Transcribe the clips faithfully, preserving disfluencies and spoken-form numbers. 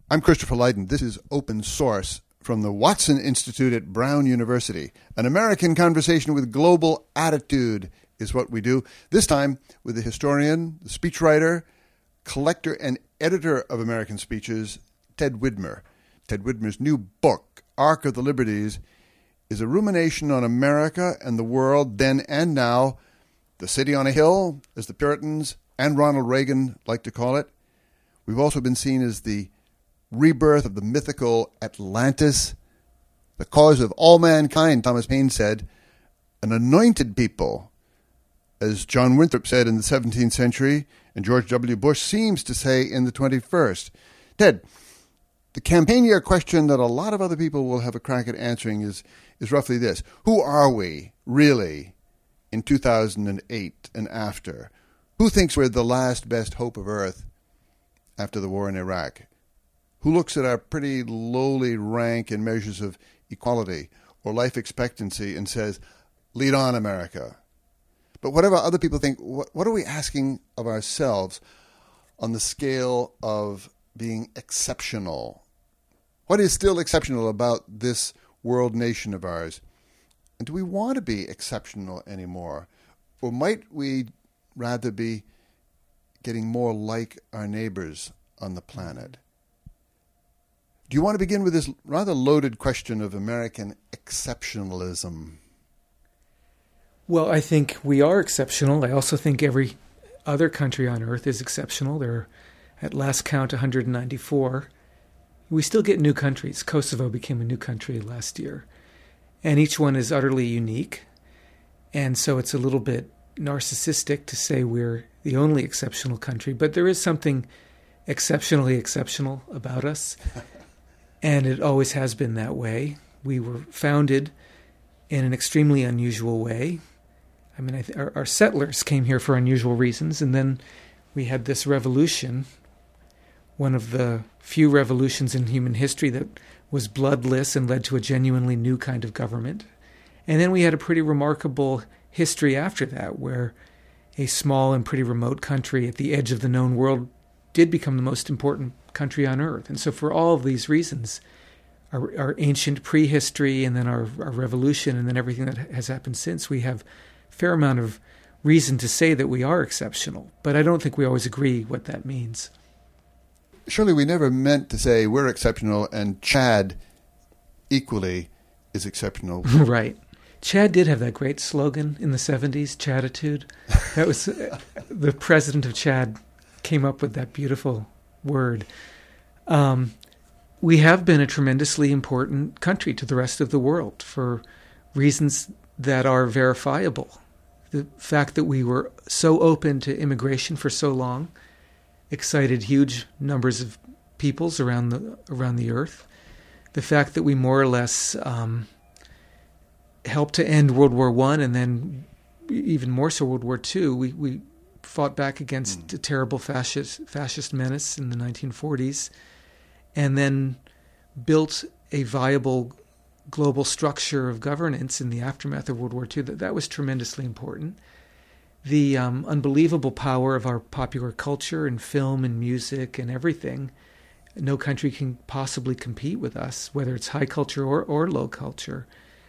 I'm Christopher Lydon. This is Open Source from the Watson Institute at Brown University. An American conversation with global attitude is what we do. This time with the historian, the speechwriter, collector, and editor of American speeches, Ted Widmer. Ted Widmer's new book, Ark of the Liberties, is a rumination on America and the world then and now, the city on a hill, as the Puritans and Ronald Reagan like to call it. We've also been seen as the rebirth of the mythical Atlantis, the cause of all mankind, Thomas Paine said, an anointed people, as John Winthrop said in the seventeenth century, and George W. Bush seems to say in the twenty-first. Ted, the campaign year question that a lot of other people will have a crack at answering is, is roughly this. Who are we, really, in two thousand eight and after? Who thinks we're the last best hope of Earth after the war in Iraq? Who looks at our pretty lowly rank in measures of equality or life expectancy and says, lead on, America? But whatever other people think, what, what are we asking of ourselves on the scale of being exceptional? What is still exceptional about this world nation of ours? And do we want to be exceptional anymore? Or might we rather be getting more like our neighbors on the planet? Do you want to begin with this rather loaded question of American exceptionalism? Well, I think we are exceptional. I also think every other country on earth is exceptional. There are, at last count, one hundred ninety-four. We still get new countries. Kosovo became a new country last year. And each one is utterly unique. And so it's a little bit narcissistic to say we're the only exceptional country. But there is something exceptionally exceptional about us. And it always has been that way. We were founded in an extremely unusual way. I mean, I th- our, our settlers came here for unusual reasons, and then we had this revolution, one of the few revolutions in human history that was bloodless and led to a genuinely new kind of government. And then we had a pretty remarkable history after that, where a small and pretty remote country at the edge of the known world did become the most important country on earth. And so for all of these reasons, our, our ancient prehistory and then our, our revolution and then everything that has happened since, we have a fair amount of reason to say that we are exceptional. But I don't think we always agree what that means. Surely we never meant to say we're exceptional and Chad equally is exceptional. Right. Chad did have that great slogan in the seventies, Chaditude. That was the president of Chad came up with that beautiful word. Um, we have been a tremendously important country to the rest of the world for reasons that are verifiable. The fact that we were so open to immigration for so long excited huge numbers of peoples around the around the earth. The fact that we more or less um, helped to end World War One and then even more so World War Two. We we fought back against mm. a terrible fascist fascist menace in the nineteen forties, and then built a viable global structure of governance in the aftermath of World War Two. That that was tremendously important. The um, unbelievable power of our popular culture and film and music and everything. No country can possibly compete with us, whether it's high culture or, or low culture.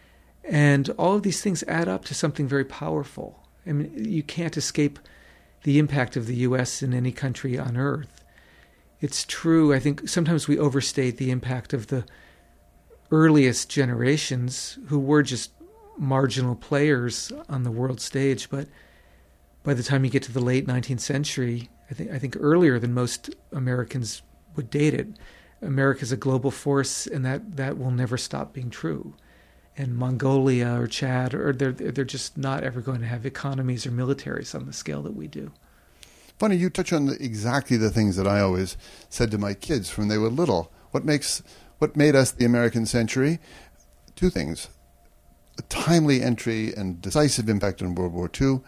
And all of these things add up to something very powerful. I mean, you can't escape the impact of the U S in any country on earth. It's true, I think sometimes we overstate the impact of the earliest generations who were just marginal players on the world stage, but by the time you get to the late nineteenth century, I think I think earlier than most Americans would date it, America's a global force, and that, that will never stop being true. And Mongolia or Chad, or they're they're just not ever going to have economies or militaries on the scale that we do. Funny, you touch on the, exactly the things that I always said to my kids when they were little. What makes what made us the American century? Two things: a timely entry and decisive impact on World War Two,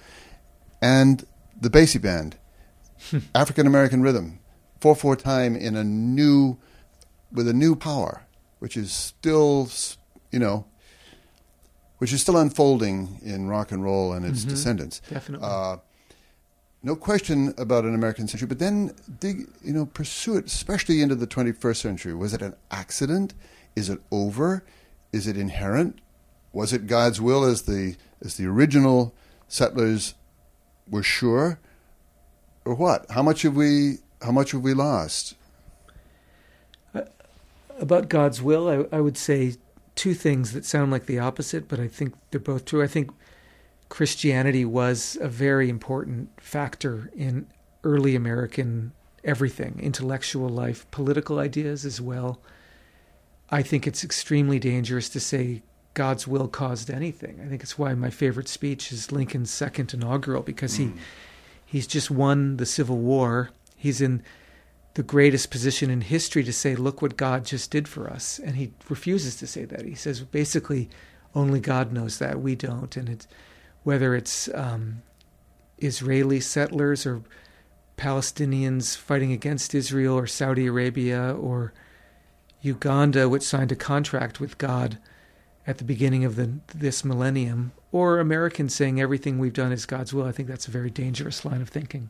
and the Basie Band, African American rhythm, four four time in a new, with a new power, which is still, you know. which is still unfolding in rock and roll and its mm-hmm. descendants. Definitely. Uh, no question about an American century, but then dig, you know, pursue it, especially into the twenty-first century. Was it an accident? Is it over? Is it inherent? Was it God's will as the as the original settlers were sure? Or what? How much have we how much have we lost? Uh, about God's will, I, I would say two things that sound like the opposite, but I think they're both true. I think Christianity was a very important factor in early American everything, intellectual life, political ideas as well. I think it's extremely dangerous to say God's will caused anything. I think it's why my favorite speech is Lincoln's second inaugural, because he mm. he's just won the Civil War. He's in the greatest position in history to say, look what God just did for us. And he refuses to say that. He says, basically, only God knows that. We don't. And it's, whether it's um, Israeli settlers or Palestinians fighting against Israel or Saudi Arabia or Uganda, which signed a contract with God at the beginning of the, this millennium, or Americans saying everything we've done is God's will, I think that's a very dangerous line of thinking.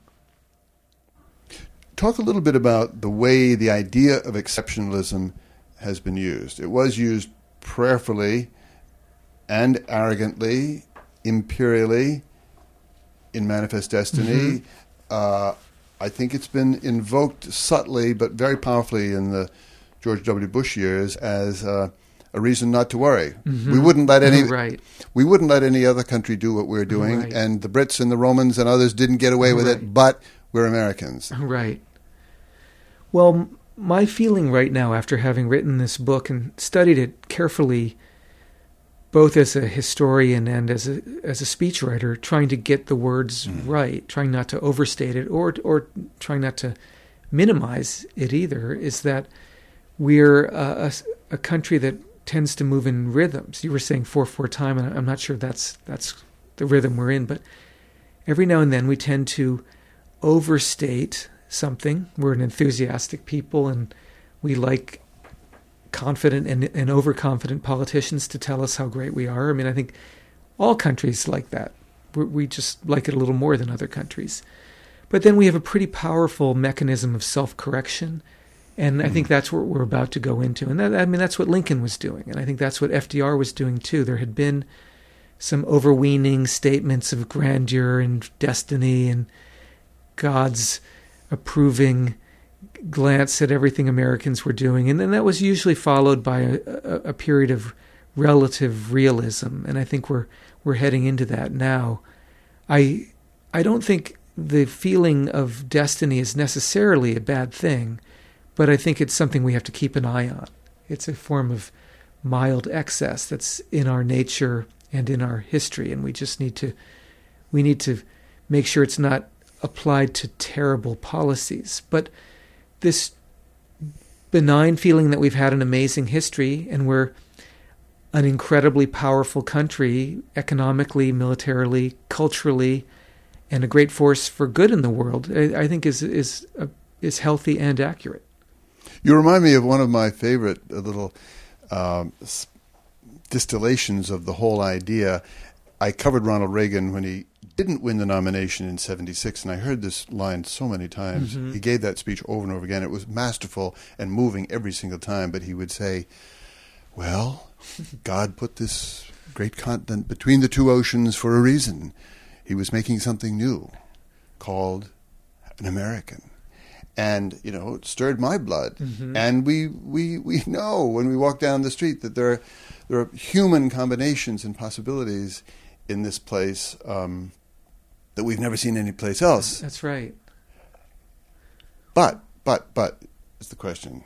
Talk a little bit about the way the idea of exceptionalism has been used. It was used prayerfully and arrogantly, imperially, in Manifest Destiny. Mm-hmm. Uh, I think it's been invoked subtly but very powerfully in the George W. Bush years as uh, a reason not to worry. Mm-hmm. We wouldn't let any right. we wouldn't let any other country do what we're doing, right. and the Brits and the Romans and others didn't get away with right. it, but we're Americans. Right. Well, my feeling right now, after having written this book and studied it carefully, both as a historian and as a as a speechwriter, trying to get the words mm. right, trying not to overstate it or or trying not to minimize it either, is that we're a, a, a country that tends to move in rhythms. You were saying four four time, and I'm not sure that's that's the rhythm we're in, but every now and then we tend to overstate something. We're an enthusiastic people, and we like confident and, and overconfident politicians to tell us how great we are. I mean, I think all countries like that. We're, we just like it a little more than other countries. But then we have a pretty powerful mechanism of self-correction, and I think that's what we're about to go into. And that, I mean, that's what Lincoln was doing, and I think that's what F D R was doing too. There had been some overweening statements of grandeur and destiny and God's approving glance at everything Americans were doing. And then that was usually followed by a, a, a period of relative realism. And I think we're we're heading into that now. I I don't think the feeling of destiny is necessarily a bad thing, but I think it's something we have to keep an eye on. It's a form of mild excess that's in our nature and in our history, and we just need to we need to make sure it's not applied to terrible policies. But this benign feeling that we've had an amazing history and we're an incredibly powerful country economically, militarily, culturally, and a great force for good in the world, I, I think is is uh, is healthy and accurate. You remind me of one of my favorite uh, little um, distillations of the whole idea. I covered Ronald Reagan when he didn't win the nomination in seventy-six, and I heard this line so many times. Mm-hmm. He gave that speech over and over again. It was masterful and moving every single time, but he would say, well, God put this great continent between the two oceans for a reason. He was making something new called an American. And, you know, it stirred my blood. Mm-hmm. And we, we we know when we walk down the street that there are, there are human combinations and possibilities in this place um, that we've never seen anyplace else. That's right. But, but, but, is the question.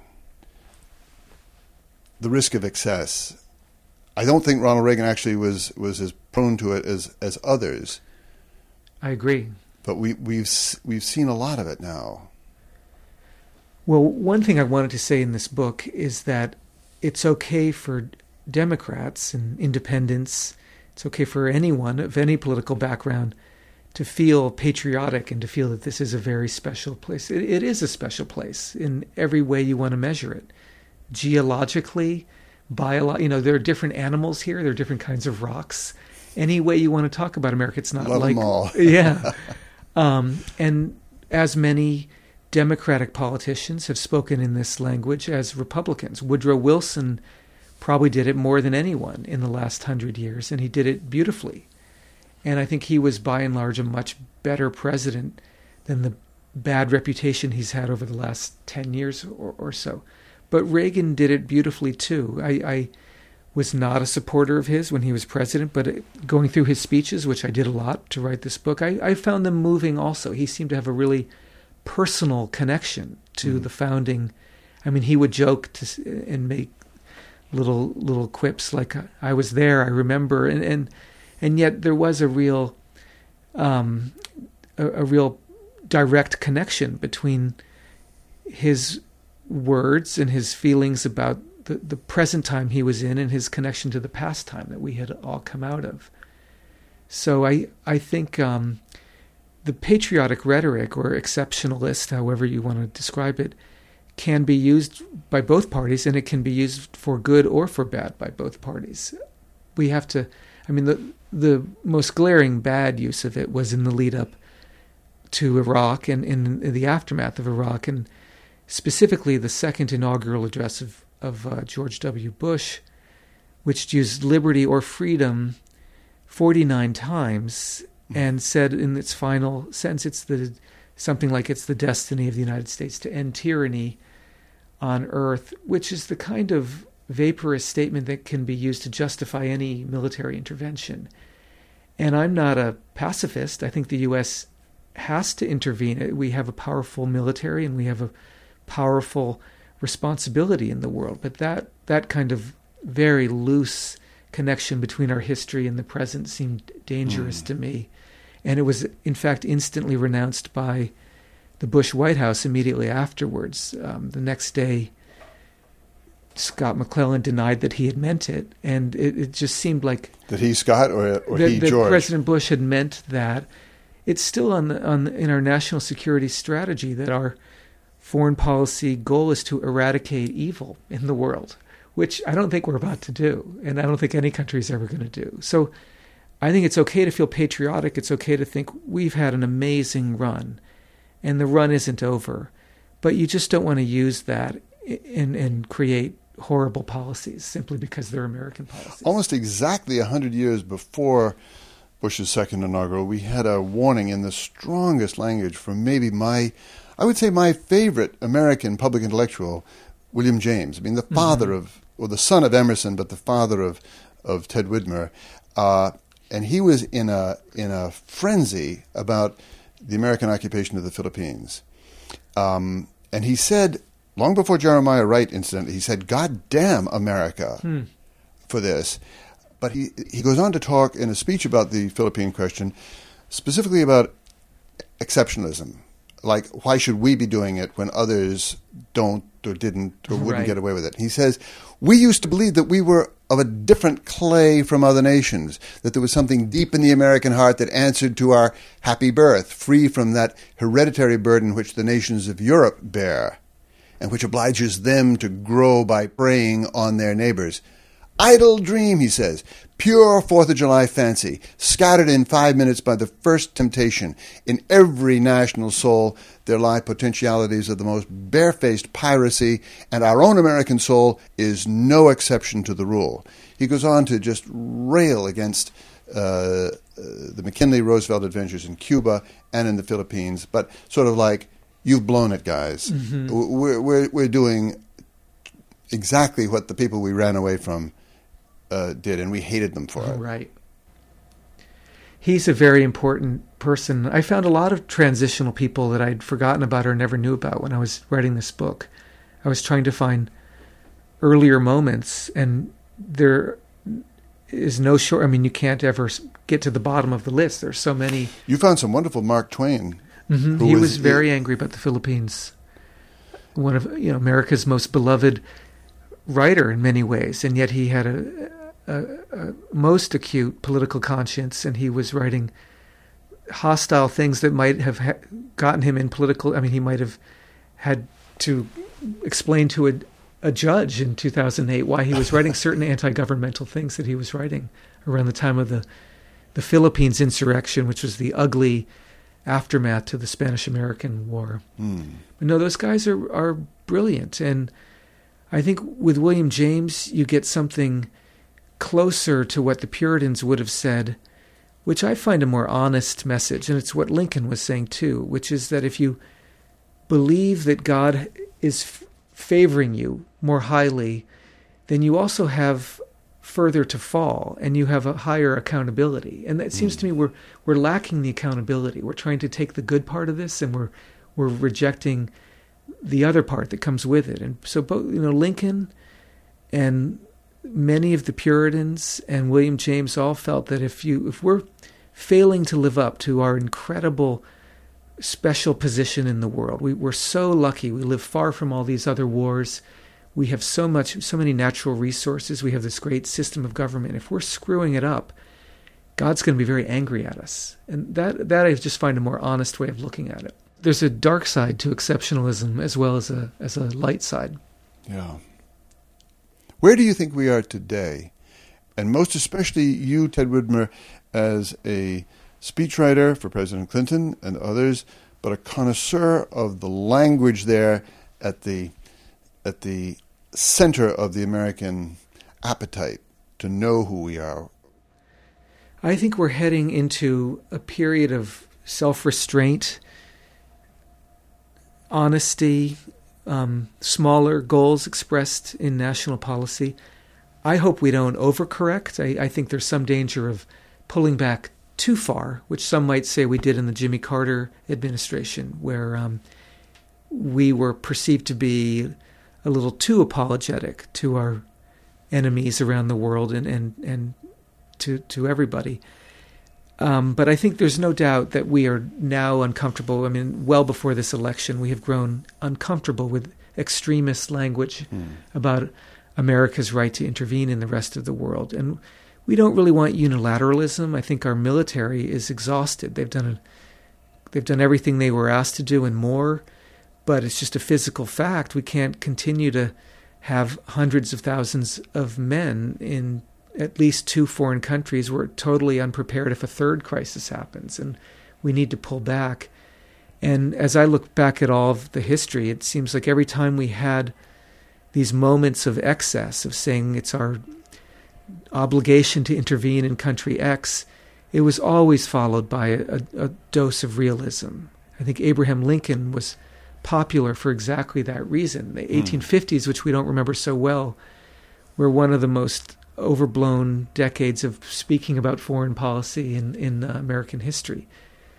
The risk of excess. I don't think Ronald Reagan actually was, was as prone to it as, as others. I agree. But we, we've we've seen a lot of it now. Well, one thing I wanted to say in this book is that it's okay for Democrats and independents, it's okay for anyone of any political background to feel patriotic and to feel that this is a very special place. It, it is a special place in every way you want to measure it. Geologically, bio, you know, there are different animals here, there are different kinds of rocks. Any way you want to talk about America, it's not Love like... them all. yeah. Um, and as many Democratic politicians have spoken in this language as Republicans. Woodrow Wilson probably did it more than anyone in the last hundred years, and he did it beautifully. And I think he was, by and large, a much better president than the bad reputation he's had over the last ten years or, or so. But Reagan did it beautifully, too. I, I was not a supporter of his when he was president, but going through his speeches, which I did a lot to write this book, I, I found them moving also. He seemed to have a really personal connection to mm-hmm. the founding. I mean, he would joke to, and make little little quips like, I was there, I remember, and and, and yet there was a real um, a, a real direct connection between his words and his feelings about the, the present time he was in and his connection to the past time that we had all come out of. So I I think um, the patriotic rhetoric, or exceptionalist, however you want to describe it, can be used by both parties, and it can be used for good or for bad by both parties. We have to, I mean, the the most glaring bad use of it was in the lead up to Iraq and in, in the aftermath of Iraq, and specifically the second inaugural address of, of uh, George W. Bush, which used liberty or freedom forty-nine times and said in its final sentence, it's the something like it's the destiny of the United States to end tyranny on earth, which is the kind of vaporous statement that can be used to justify any military intervention. And I'm not a pacifist. I think the U S has to intervene. We have a powerful military and we have a powerful responsibility in the world. But that, that kind of very loose connection between our history and the present seemed dangerous mm. to me. And it was, in fact, instantly renounced by the Bush White House immediately afterwards. Um, the next day, Scott McClellan denied that he had meant it, and it, it just seemed like that he, Scott, or, or that, he, that George? President Bush had meant that. It's still on the, on the, in our national security strategy that our foreign policy goal is to eradicate evil in the world, which I don't think we're about to do, and I don't think any country is ever going to do. So I think it's okay to feel patriotic. It's okay to think we've had an amazing run, and the run isn't over. But you just don't want to use that and, and create horrible policies simply because they're American policies. Almost exactly one hundred years before Bush's second inaugural, we had a warning in the strongest language from maybe my, I would say my favorite American public intellectual, William James. I mean, the father mm-hmm. of, or the son of Emerson, but the father of, of Ted Widmer. Uh, and he was in a in a frenzy about the American occupation of the Philippines. Um, and he said, long before Jeremiah Wright, incidentally, he said, God damn America hmm. for this. But he, he goes on to talk in a speech about the Philippine question, specifically about exceptionalism. Like, why should we be doing it when others don't or didn't or wouldn't right. get away with it? He says, we used to believe that we were of a different clay from other nations, that there was something deep in the American heart that answered to our happy birth, free from that hereditary burden which the nations of Europe bear, and which obliges them to grow by preying on their neighbors. Idle dream, he says, pure Fourth of July fancy, scattered in five minutes by the first temptation. In every national soul there lie potentialities of the most barefaced piracy, and our own American soul is no exception to the rule. He goes on to just rail against uh, the McKinley-Roosevelt adventures in Cuba and in the Philippines, but sort of like, you've blown it, guys. Mm-hmm. We're, we're, we're doing exactly what the people we ran away from Uh, did, and we hated them for it. Right. He's a very important person. I found a lot of transitional people that I'd forgotten about or never knew about when I was writing this book. I was trying to find earlier moments, and there is no short. I mean, you can't ever get to the bottom of the list. There's so many. You found some wonderful Mark Twain. Mm-hmm. He was, was very angry about the Philippines. One of you know America's most beloved writer in many ways, and yet he had a, a, a most acute political conscience, and he was writing hostile things that might have ha- gotten him in political. I mean, he might have had to explain to a, a judge in two thousand eight why he was writing certain anti-governmental things that he was writing around the time of the the Philippines insurrection, which was the ugly aftermath to the Spanish-American War. Mm. But no, those guys are, are brilliant. And I think with William James, you get something closer to what the Puritans would have said, which I find a more honest message. And it's what Lincoln was saying too, which is that if you believe that God is f- favoring you more highly, then you also have further to fall, and you have a higher accountability. And it seems mm. to me we're we're lacking the accountability. We're trying to take the good part of this, and we're we're rejecting the other part that comes with it. And so, both you know, Lincoln and many of the Puritans and William James all felt that if you if we're failing to live up to our incredible special position in the world, we, we're so lucky. We live far from all these other wars. We have so much, so many natural resources. We have this great system of government. If we're screwing it up, God's going to be very angry at us. And that, that I just find a more honest way of looking at it. There's a dark side to exceptionalism as well as a as a light side. Yeah. Where do you think we are today? And most especially you, Ted Widmer, as a speechwriter for President Clinton and others, but a connoisseur of the language there at the at the center of the American appetite to know who we are. I think we're heading into a period of self-restraint, honesty, um, smaller goals expressed in national policy. I hope we don't overcorrect. I, I think there's some danger of pulling back too far, which some might say we did in the Jimmy Carter administration, where um, we were perceived to be a little too apologetic to our enemies around the world and, and, and to to everybody. Um, but I think there's no doubt that we are now uncomfortable. I mean, well before this election, we have grown uncomfortable with extremist language mm. about America's right to intervene in the rest of the world. And we don't really want unilateralism. I think our military is exhausted. They've done a, they've done everything they were asked to do and more. But it's just a physical fact. We can't continue to have hundreds of thousands of men in at least two foreign countries. We're totally unprepared if a third crisis happens, and we need to pull back. And as I look back at all of the history, it seems like every time we had these moments of excess, of saying it's our obligation to intervene in country X, it was always followed by a, a dose of realism. I think Abraham Lincoln was popular for exactly that reason. The eighteen fifties, which we don't remember so well, were one of the most overblown decades of speaking about foreign policy in, in uh, American history.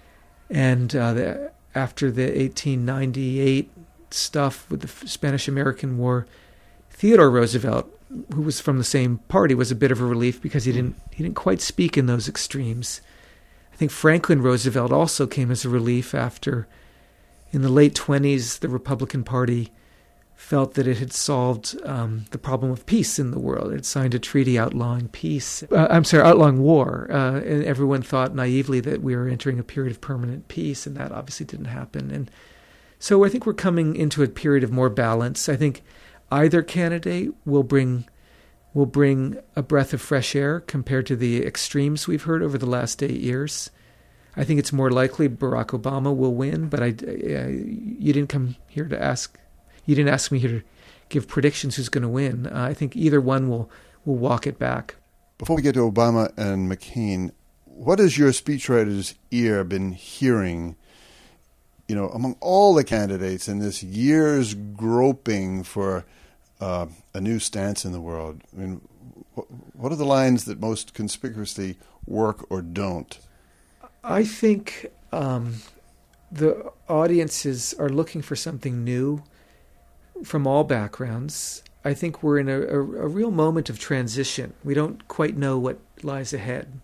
And uh, the, after the eighteen ninety-eight stuff with the Spanish-American War, Theodore Roosevelt, who was from the same party, was a bit of a relief because he didn't he didn't quite speak in those extremes. I think Franklin Roosevelt also came as a relief after, in the late twenties, the Republican Party felt that it had solved um, the problem of peace in the world. It had signed a treaty outlawing peace. Uh, I'm sorry, outlawing war. Uh, and everyone thought naively that we were entering a period of permanent peace, and that obviously didn't happen. And so I think we're coming into a period of more balance. I think either candidate will bring will bring a breath of fresh air compared to the extremes we've heard over the last eight years. I think it's more likely Barack Obama will win, but I, uh, you didn't come here to ask. You didn't ask me here to give predictions who's going to win. Uh, I think either one will will walk it back. Before we get to Obama and McCain, what has your speechwriter's ear been hearing, you know, among all the candidates in this year's groping for uh, a new stance in the world? I mean, what are the lines that most conspicuously work or don't? I think um, the audiences are looking for something new from all backgrounds. I think we're in a, a, a real moment of transition. We don't quite know what lies ahead.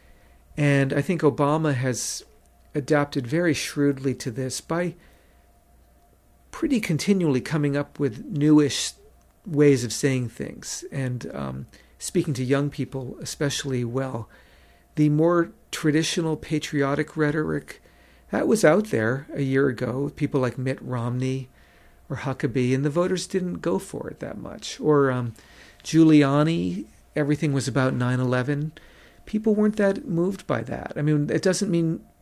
And I think Obama has adapted very shrewdly to this by pretty continually coming up with newish ways of saying things and um, speaking to young people especially well. The more traditional patriotic rhetoric, that was out there a year ago, people like Mitt Romney or Huckabee, and the voters didn't go for it that much. Or um, Giuliani, everything was about nine eleven. People weren't that moved by that. I mean, it doesn't mean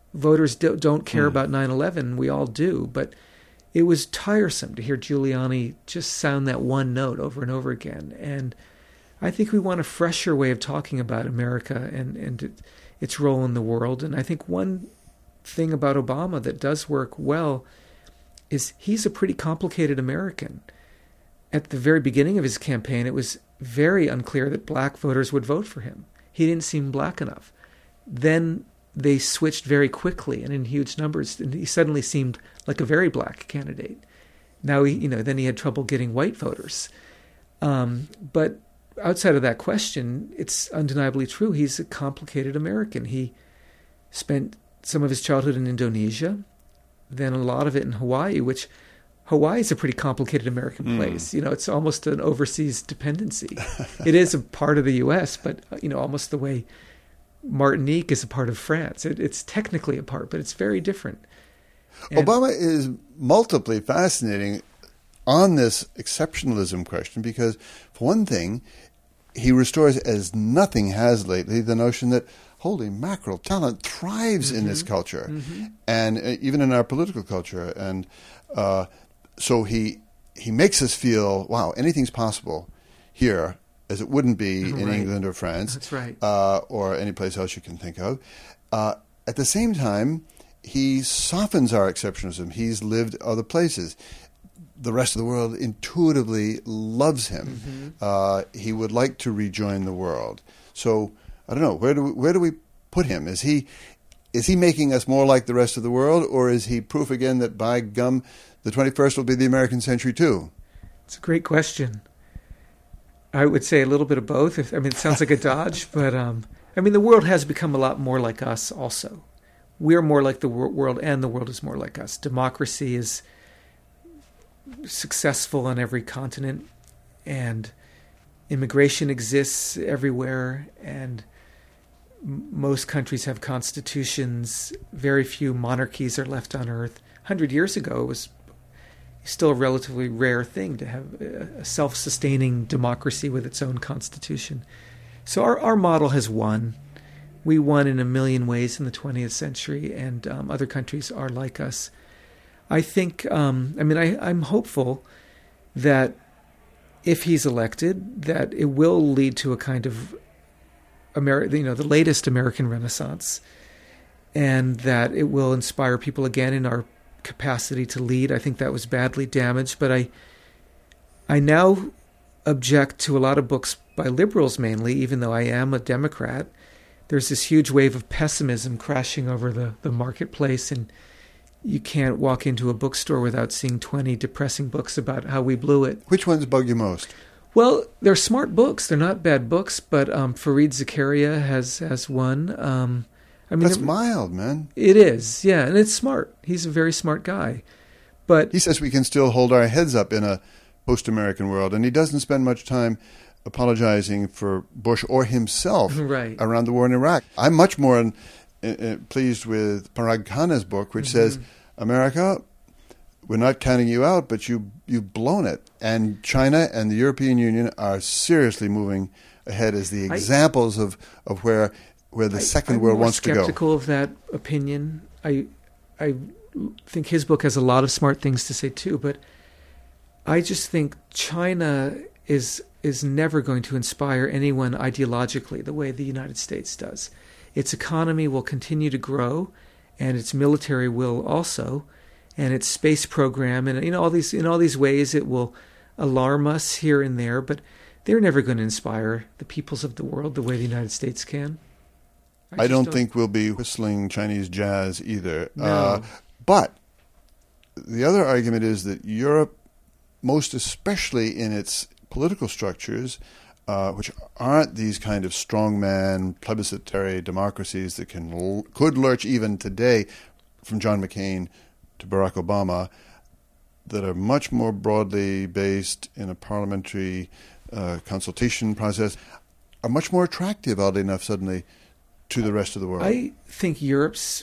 voters do, don't care Mm. about nine eleven. We all do. But it was tiresome to hear Giuliani just sound that one note over and over again. And I think we want a fresher way of talking about America and, and it, its role in the world. And I think one thing about Obama that does work well is he's a pretty complicated American. At the very beginning of his campaign, it was very unclear that black voters would vote for him. He didn't seem black enough. Then they switched very quickly and in huge numbers, and he suddenly seemed like a very black candidate. Now, he, you know, then he had trouble getting white voters. Um, but outside of that question, it's undeniably true. He's a complicated American. He spent some of his childhood in Indonesia, then a lot of it in Hawaii, which Hawaii is a pretty complicated American Mm. place. You know, it's almost an overseas dependency. It is a part of the U S, but, you know, almost the way Martinique is a part of France. It, it's technically a part, but it's very different. And Obama is multiply fascinating on this exceptionalism question because, for one thing, he restores, as nothing has lately, the notion that, holy mackerel, talent thrives Mm-hmm. in this culture, Mm-hmm. and uh, even in our political culture. And uh, so he he makes us feel, wow, anything's possible here, as it wouldn't be in Right. England or France. That's right. Uh, or any place else you can think of. Uh, at the same time, he softens our exceptionalism. He's lived other places. The rest of the world intuitively loves him. Mm-hmm. Uh, he would like to rejoin the world. So I don't know, where do we, where do we put him? Is he is he making us more like the rest of the world, or is he proof again that by gum, the twenty-first will be the American century too? It's a great question. I would say a little bit of both. If, I mean, it sounds like a dodge, but um, I mean, the world has become a lot more like us also. We're more like the wor- world, and the world is more like us. Democracy is successful on every continent, and immigration exists everywhere, and m- most countries have constitutions. Very few monarchies are left on earth. A hundred years ago, it was still a relatively rare thing to have a self-sustaining democracy with its own constitution. So our, our model has won. We won in a million ways in the twentieth century, and um, other countries are like us. I think, um, I mean, I, I'm hopeful that if he's elected, that it will lead to a kind of, Ameri- you know, the latest American Renaissance, and that it will inspire people again in our capacity to lead. I think that was badly damaged, but I I now object to a lot of books by liberals mainly, even though I am a Democrat. There's this huge wave of pessimism crashing over the, the marketplace, and you can't walk into a bookstore without seeing twenty depressing books about how we blew it. Which ones bug you most? Well, they're smart books. They're not bad books, but um, Fareed Zakaria has, has one. Um, I mean, That's it- mild, man. It is, yeah, and it's smart. He's a very smart guy. But He says we can still hold our heads up in a post-American world, and he doesn't spend much time apologizing for Bush or himself Right. around the war in Iraq. I'm much more in, uh, pleased with Parag Khanna's book, which Mm-hmm. says, America, we're not counting you out, but you, you've blown it. And China and the European Union are seriously moving ahead as the I- examples of, of where where the I- second I'm world more wants to go. skeptical of that opinion. I, I think his book has a lot of smart things to say too, but I just think China is is never going to inspire anyone ideologically the way the United States does. Its economy will continue to grow, and its military will also, and its space program, and you know all these in all these ways it will alarm us here and there, but they're never going to inspire the peoples of the world the way the United States can. I, just don't, think we'll be whistling Chinese jazz either. No. Uh, but the other argument is that Europe, most especially in its political structures, uh, which aren't these kind of strongman plebiscitary democracies that can l- could lurch even today, from John McCain to Barack Obama, that are much more broadly based in a parliamentary uh, consultation process, are much more attractive, oddly enough, suddenly, to the rest of the world. I think Europe's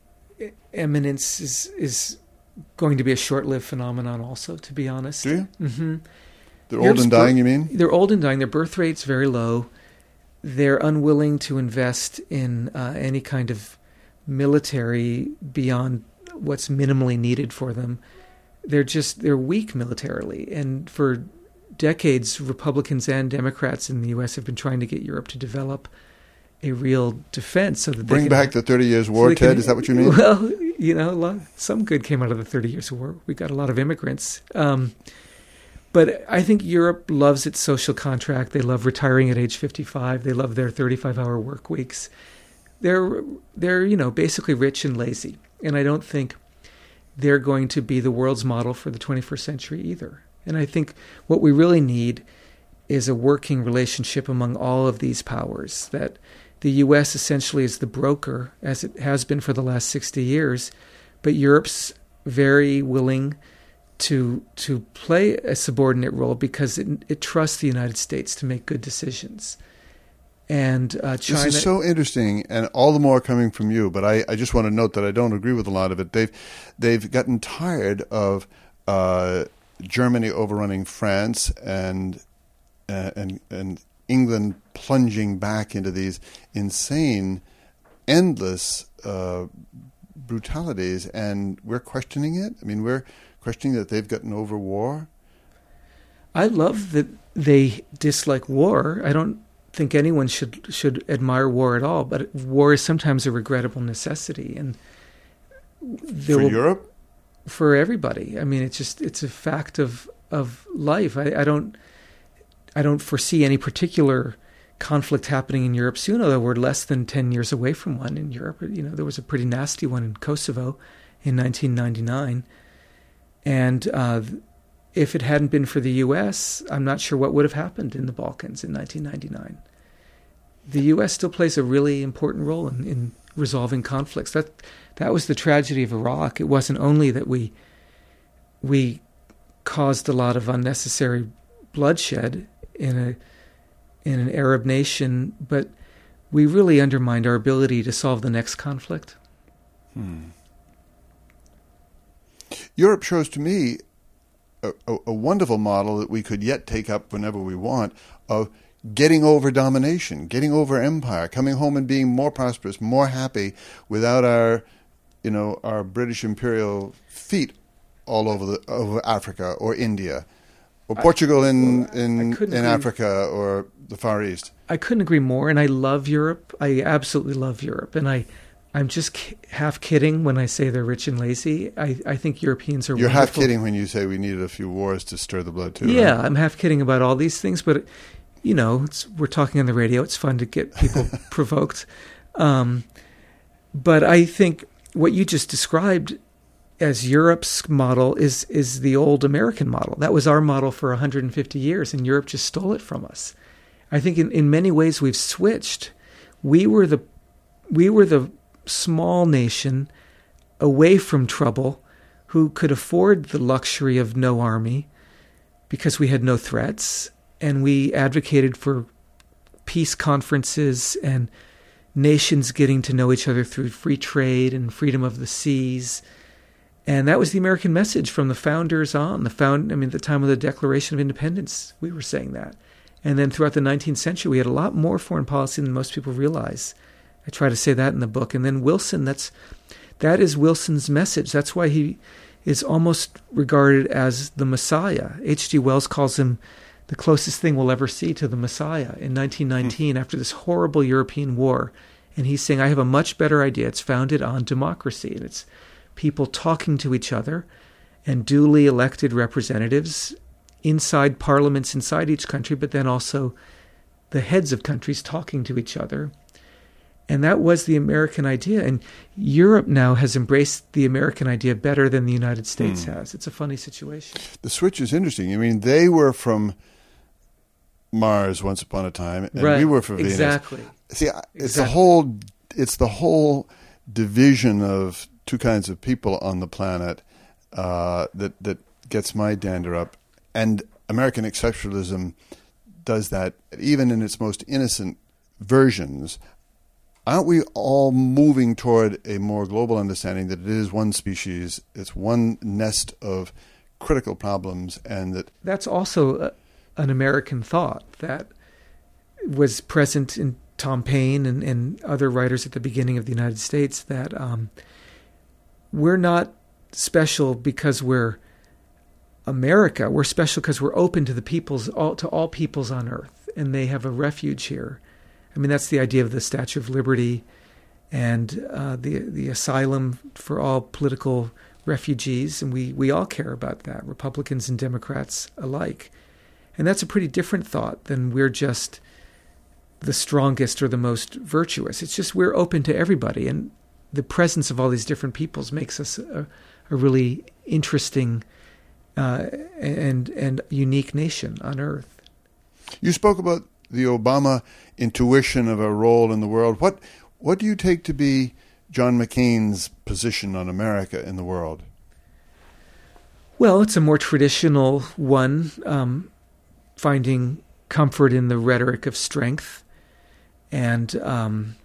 eminence is is going to be a short-lived phenomenon also, to be honest. Do you? Mm-hmm. They're old and dying, you mean? They're old and dying. Their birth rate's very low. They're unwilling to invest in uh, any kind of military beyond what's minimally needed for them. They're just, they're weak militarily. And for decades, Republicans and Democrats in the U S have been trying to get Europe to develop a real defense so that Bring they can, back the Thirty Years' War, so Ted? can, Is that what you mean? Well, you know, a lot, some good came out of the Thirty Years' War. We got a lot of immigrants. Um, but I think Europe loves its social contract. They love retiring at age fifty-five. They love their thirty-five hour work weeks. They're, they're, you know, basically rich and lazy. And I don't think they're going to be the world's model for the twenty-first century either. And I think what we really need is a working relationship among all of these powers, that the U S essentially is the broker, as it has been for the last sixty years, but Europe's very willing to to play a subordinate role because it, it trusts the United States to make good decisions. And uh, China. This is so interesting, and all the more coming from you. But I, I just want to note that I don't agree with a lot of it. They've they've gotten tired of uh, Germany overrunning France and uh, and and England plunging back into these insane, endless uh, brutalities, and we're questioning it. I mean, we're questioning that they've gotten over war. I love that they dislike war. I don't think anyone should should admire war at all, but war is sometimes a regrettable necessity, and for will, Europe, for everybody. I mean, it's just it's a fact of of life. I, I don't I don't foresee any particular conflict happening in Europe soon, although we're less than ten years away from one in Europe. You know, there was a pretty nasty one in Kosovo in nineteen ninety-nine, and uh, if it hadn't been for the U S, I'm not sure what would have happened in the Balkans in nineteen ninety-nine. The U S still plays a really important role in, in resolving conflicts. That that was the tragedy of Iraq. It wasn't only that we we caused a lot of unnecessary bloodshed in a in an Arab nation, but we really undermined our ability to solve the next conflict. Hmm. Europe shows to me A, a, a wonderful model that we could yet take up whenever we want of getting over domination, getting over empire, coming home and being more prosperous, more happy without our, you know, our British imperial feet all over the over Africa or India or Portugal I, in well, in, in agree. Africa or the Far East. I couldn't agree more, and I love Europe. I absolutely love Europe, and I. I'm just ki- half kidding when I say they're rich and lazy. I, I think Europeans are You're wonderful. half kidding when you say we needed a few wars to stir the blood, too. Yeah, right? I'm half kidding about all these things, but, you know, it's, we're talking on the radio. It's fun to get people provoked. Um, but I think what you just described as Europe's model is is the old American model. That was our model for one hundred fifty years, and Europe just stole it from us. I think in, in many ways we've switched. We were the we were the small nation away from trouble who could afford the luxury of no army because we had no threats, and we advocated for peace conferences and nations getting to know each other through free trade and freedom of the seas. And that was the American message from the founders on. The found, I mean, at the time of the Declaration of Independence, we were saying that. And then throughout the nineteenth century, we had a lot more foreign policy than most people realize. I try to say that in the book. And then Wilson, that's that is Wilson's message. That's why he is almost regarded as the Messiah. H G Wells calls him the closest thing we'll ever see to the Messiah in nineteen nineteen, hmm. after this horrible European war. And he's saying, I have a much better idea. It's founded on democracy. And it's people talking to each other and duly elected representatives inside parliaments inside each country, but then also the heads of countries talking to each other. And that was the American idea. And Europe now has embraced the American idea better than the United States hmm. has. It's a funny situation. The switch is interesting. I mean, they were from Mars once upon a time, and right. we were from exactly. Venus. See, it's exactly. the whole it's the whole division of two kinds of people on the planet uh, that that gets my dander up. And American exceptionalism does that, even in its most innocent versions. Aren't we all moving toward a more global understanding that it is one species, it's one nest of critical problems, and that... That's also a, an American thought that was present in Tom Paine and, and other writers at the beginning of the United States, that um, we're not special because we're America. We're special because we're open to the peoples, all, to all peoples on earth, and they have a refuge here. I mean, that's the idea of the Statue of Liberty and uh, the the asylum for all political refugees, and we, we all care about that, Republicans and Democrats alike. And that's a pretty different thought than we're just the strongest or the most virtuous. It's just we're open to everybody, and the presence of all these different peoples makes us a, a really interesting uh, and and unique nation on earth. You spoke about the Obama intuition of a role in the world. What what do you take to be John McCain's position on America in the world? Well, it's a more traditional one, um, finding comfort in the rhetoric of strength and um,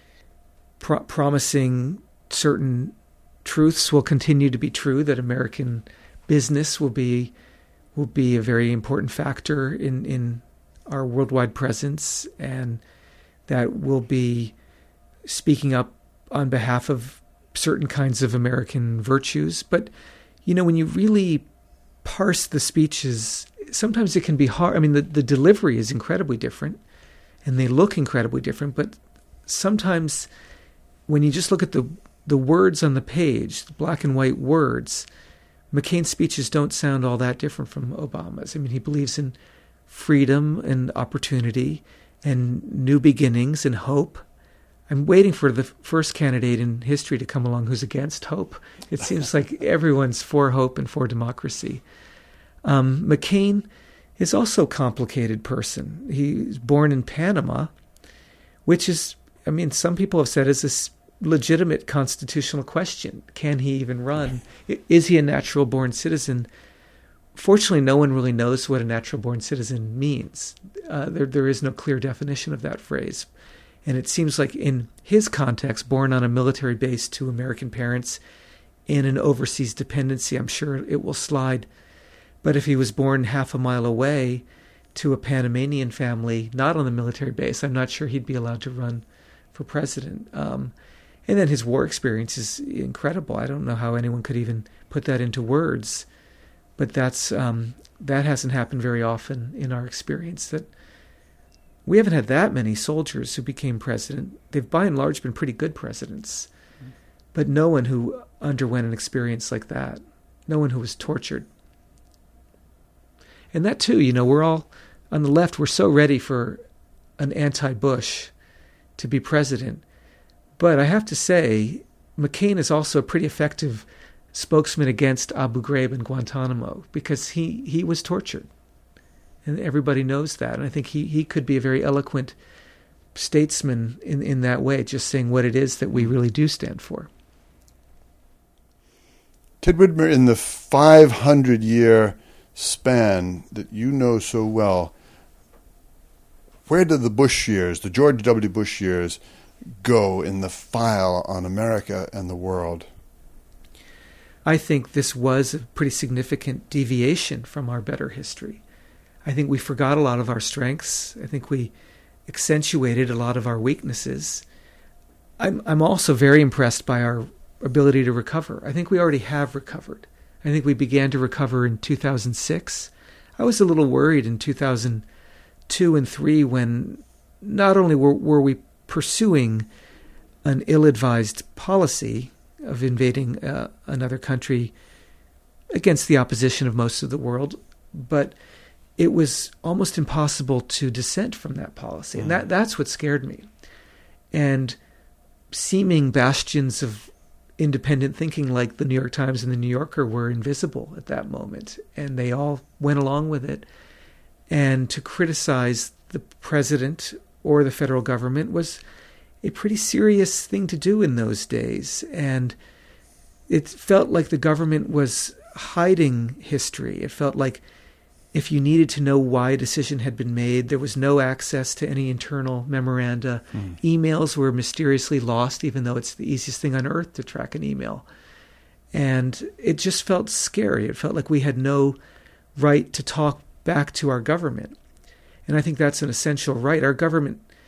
pro- promising certain truths will continue to be true, that American business will be will be a very important factor in, in our worldwide presence, and that we'll be speaking up on behalf of certain kinds of American virtues. But, you know, when you really parse the speeches, sometimes it can be hard. I mean, the, the delivery is incredibly different, and they look incredibly different, but sometimes when you just look at the the words on the page, the black and white words, McCain's speeches don't sound all that different from Obama's. I mean, he believes in freedom and opportunity and new beginnings and hope. I'm waiting for the first candidate in history to come along who's against hope. It seems like everyone's for hope and for democracy. Um, McCain is also a complicated person. He was born in Panama, which is, I mean, some people have said is a legitimate constitutional question. Can he even run? Is he a natural-born citizen? Fortunately, no one really knows what a natural-born citizen means. Uh, there, there is no clear definition of that phrase. And it seems like in his context, born on a military base to American parents in an overseas dependency, I'm sure it will slide. But if he was born half a mile away to a Panamanian family, not on the military base, I'm not sure he'd be allowed to run for president. Um, and then his war experience is incredible. I don't know how anyone could even put that into words. But that's um, that hasn't happened very often in our experience. That we haven't had that many soldiers who became president. They've by and large been pretty good presidents. But no one who underwent an experience like that. No one who was tortured. And that too, you know, we're all, on the left, we're so ready for an anti-Bush to be president. But I have to say, McCain is also a pretty effective spokesman against Abu Ghraib and Guantanamo, because he, he was tortured. And everybody knows that. And I think he, he could be a very eloquent statesman in, in that way, just saying what it is that we really do stand for. Ted Widmer, in the five hundred year span that you know so well, where did the Bush years, the George W. Bush years, go in the file on America and the world? I think this was a pretty significant deviation from our better history. I think we forgot a lot of our strengths. I think we accentuated a lot of our weaknesses. I'm I'm also very impressed by our ability to recover. I think we already have recovered. I think we began to recover in two thousand six. I was a little worried in two thousand two and three when not only were, were we pursuing an ill-advised policy of invading uh, another country against the opposition of most of the world, but it was almost impossible to dissent from that policy. And that that's what scared me. And seeming bastions of independent thinking like the New York Times and the New Yorker were invisible at that moment. And they all went along with it. And to criticize the president or the federal government was a pretty serious thing to do in those days. And it felt like the government was hiding history. It felt like if you needed to know why a decision had been made, there was no access to any internal memoranda. Mm. Emails were mysteriously lost, even though it's the easiest thing on earth to track an email. And it just felt scary. It felt like we had no right to talk back to our government. And I think that's an essential right. Our government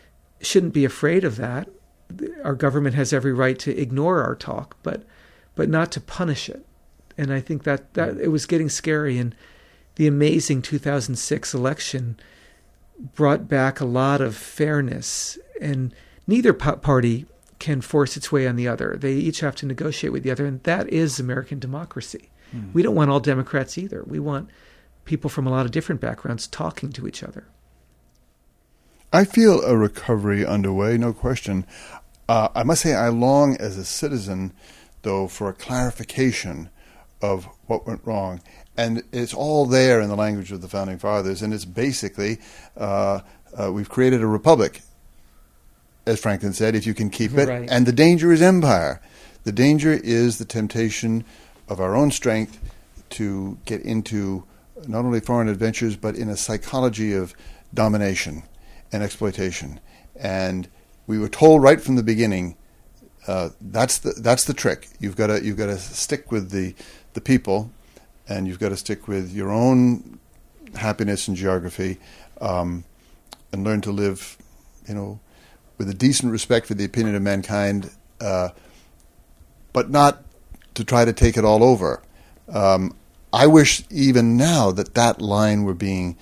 shouldn't be afraid of that. Our government has every right to ignore our talk, but but not to punish it. And I think that, that it was getting scary. And the amazing two thousand six election brought back a lot of fairness. And neither party can force its way on the other. They each have to negotiate with the other. And that is American democracy. Mm. We don't want all Democrats either. We want people from a lot of different backgrounds talking to each other. I feel a recovery underway, no question. Uh, I must say I long as a citizen, though, for a clarification of what went wrong. And it's all there in the language of the Founding Fathers, and it's basically, uh, uh, we've created a republic, as Franklin said, if you can keep it. Right. And the danger is empire. The danger is the temptation of our own strength to get into not only foreign adventures, but in a psychology of domination and exploitation. And we were told right from the beginning, uh, that's the that's the trick. You've got to you've got to stick with the the people, and you've got to stick with your own happiness and geography, um, and learn to live, you know, with a decent respect for the opinion of mankind, uh, but not to try to take it all over. Um, I wish even now that that line were being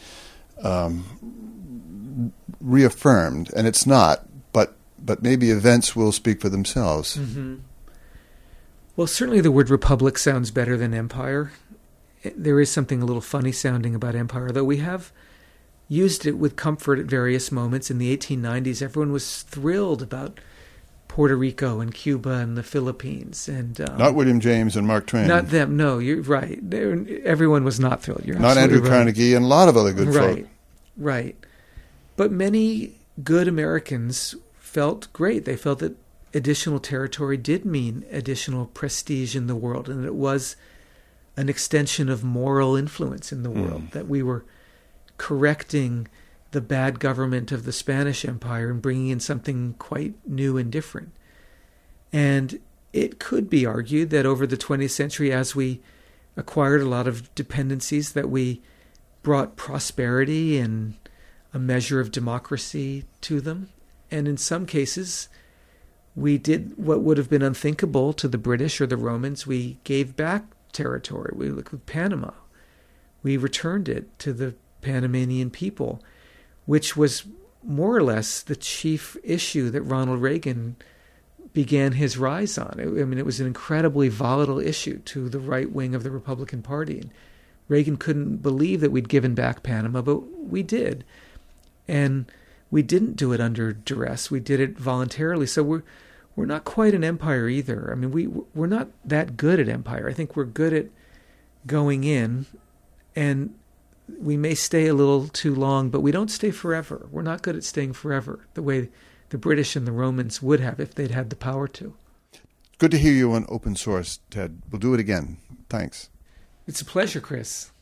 um, reaffirmed, and it's not. But but maybe events will speak for themselves. Mm-hmm. Well, certainly the word republic sounds better than empire. There is something a little funny sounding about empire, though we have used it with comfort at various moments. In the eighteen nineties, everyone was thrilled about Puerto Rico and Cuba and the Philippines. And um, not William James and Mark Twain. Not them, no, you're right. They're, everyone was not thrilled. You're not Andrew right. Carnegie and a lot of other good right, folk. Right. But many good Americans felt great. They felt that additional territory did mean additional prestige in the world, and that it was an extension of moral influence in the world, mm. that we were correcting the bad government of the Spanish Empire and bringing in something quite new and different. And it could be argued that over the twentieth century, as we acquired a lot of dependencies, that we brought prosperity and a measure of democracy to them. And in some cases, we did what would have been unthinkable to the British or the Romans. We gave back territory. We look at Panama. We returned it to the Panamanian people, which was more or less the chief issue that Ronald Reagan began his rise on. I mean, it was an incredibly volatile issue to the right wing of the Republican Party. And Reagan couldn't believe that we'd given back Panama, but we did. And we didn't do it under duress. We did it voluntarily. So we're we're not quite an empire either. I mean, we we're not that good at empire. I think we're good at going in, and we may stay a little too long, but we don't stay forever. We're not good at staying forever the way the British and the Romans would have if they'd had the power to. Good to hear you on Open Source, Ted. We'll do it again. Thanks. It's a pleasure, Chris.